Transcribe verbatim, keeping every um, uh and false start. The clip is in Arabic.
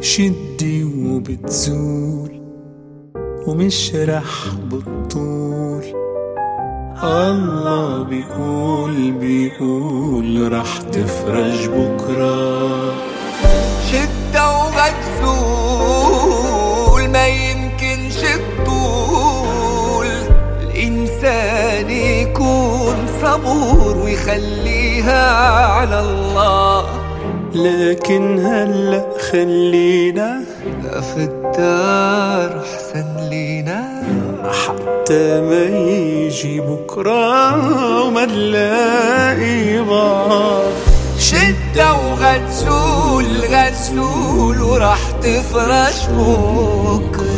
شدي وبتزول ومش رح بتطول. الله بيقول بيقول رح تفرج بكرة. شدة وغتزول ما يمكنش الطول. الإنسان يكون صبور ويخليها على الله. لكن هلأ خلينا في الدار أحسن لينا حتى ما يجي بكرة وما نلاقي بعض. شدة وغتزول غتزول ورح تفرش بكرة.